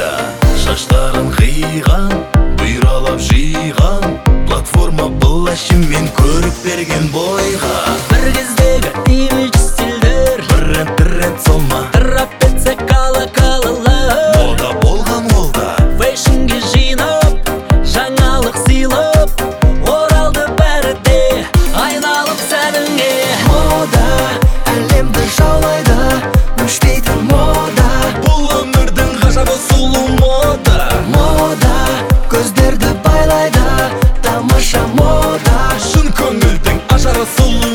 мода. Шаштарын қиған, бұйралап жиған, платформа бұлашымен көріп берген бойға. Бір кездегі имидж стильдер, Бренд солма, трапеция кала-калалар. мода болған ол да. Фэшнге жинап, жаңалық сыйлап, оралды бәрі де айналып сәніңе. Мода әлемді жаулайды, өшпейтін мода. Бұл өмірдің ғажабы сұлу мода. Мода көздерді байлайды, тамаша мода. Шын көңілдің ажары сұлу